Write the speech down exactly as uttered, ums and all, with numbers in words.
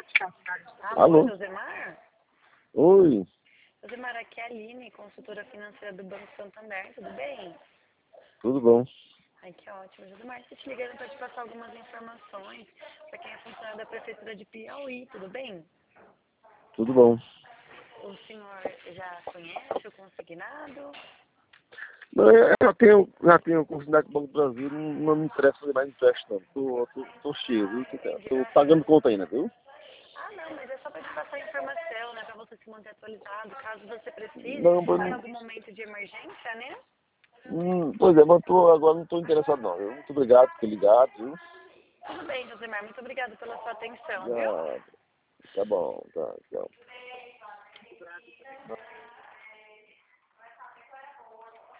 Alô, Alô? Josemar? Oi, Josemar, aqui é a Aline, consultora financeira do Banco Santander, tudo bem? tudo bom? Ai, que ótimo. Josemar, estou te ligando para te passar algumas informações para quem é funcionário da Prefeitura de Piauí, tudo bem? Tudo bom. O senhor já conhece o consignado? Não, eu já tenho, já tenho oportunidade com o Banco do Brasil, não, não me interessa fazer mais empréstimo, não. Tô, tô, tô cheio, viu? Tô, Entendi. tô Aham. pagando conta ainda, viu? Ah, não, mas é só para te passar informação, né? Para você se manter atualizado, caso você precise, Não, mas, em algum momento de emergência, né? hum, pois é, mas tô, agora não estou interessado, não, viu? Muito obrigado por ter ligado, viu? Tudo bem, Josemar. Muito obrigada pela sua atenção, viu? Já, tá bom, tá, tchau.